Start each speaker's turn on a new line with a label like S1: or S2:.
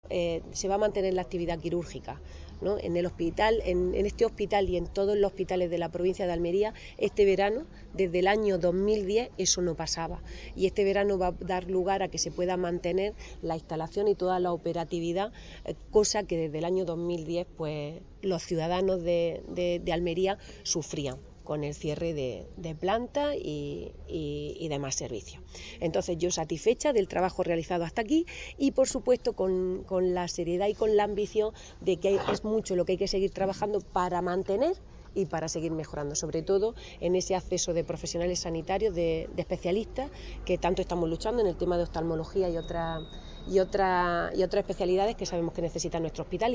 S1: se va a mantener la actividad quirúrgica, ¿no? En el hospital, en este hospital y en todos los hospitales de la provincia de Almería, este verano, desde el año 2010, eso no pasaba. Y este verano va a dar lugar a que se pueda mantener la instalación y toda la operatividad, cosa que desde el año 2010 pues, los ciudadanos de Almería sufrían con el cierre de planta y demás servicios. Entonces yo satisfecha del trabajo realizado hasta aquí y por supuesto con la seriedad y con la ambición de que es mucho lo que hay que seguir trabajando para mantener y para seguir mejorando, sobre todo en ese acceso de profesionales sanitarios, de especialistas, que tanto estamos luchando en el tema de oftalmología y otras especialidades que sabemos que necesita nuestro hospital.